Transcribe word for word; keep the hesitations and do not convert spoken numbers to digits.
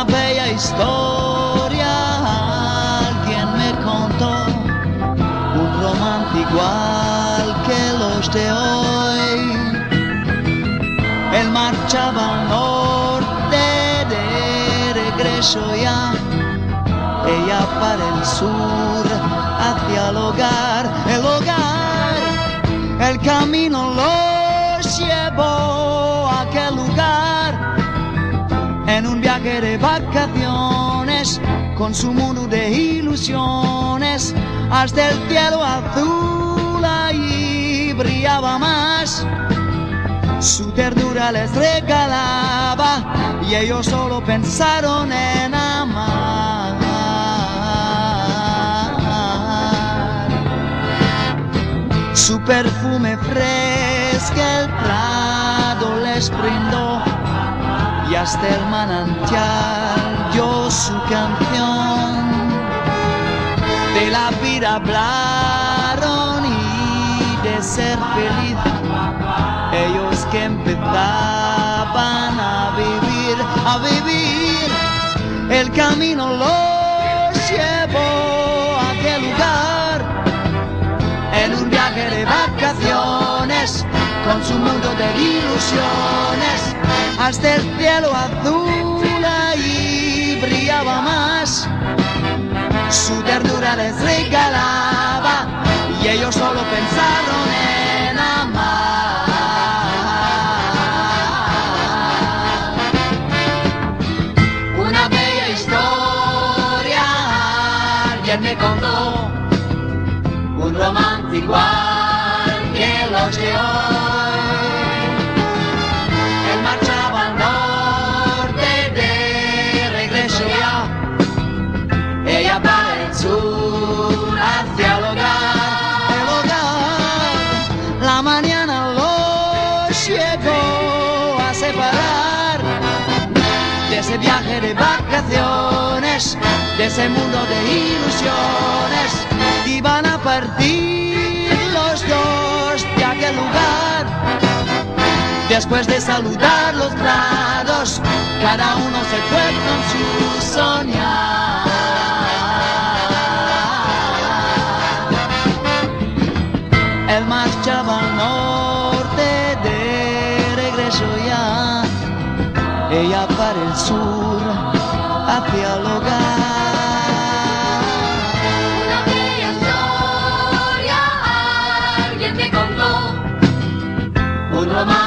Una bella historia alguien me contó, un romance igual que los de hoy. Él marchaba al norte de regreso ya, ella para el sur, hacia el hogar, el hogar. El camino los llevó a aquel lugar, en un viaje de vacaciones, con su mundo de ilusiones, hasta el cielo azul allí brillaba más. Su ternura les regalaba y ellos solo pensaron en amar. Su perfume fresca el prado les brindó y hasta el manantial dio su canción. De la vida hablaron y de ser feliz, ellos que empezaban a vivir, a vivir. El camino los llevó a aquel lugar, en un viaje de vacaciones, con su mundo de ilusiones, hasta el cielo azul allí brillaba más. Su ternura les regalaba y ellos solo pensaron en amar. Una bella historia alguien me contó, un romance igual que los de hoy. Él marchaba al norte de regreso ya, ella para el sur, hacia el hogar, el hogar. La mañana los llegó a separar de ese viaje de vacaciones, de ese mundo de ilusiones. Iban a partir los dos de aquel lugar, después de saludar los grados, cada uno se fue con su soñar. Él marchaba al norte de regreso ya, ella para el sur, hacia el hogar. Una bella historia alguien me contó, Un romance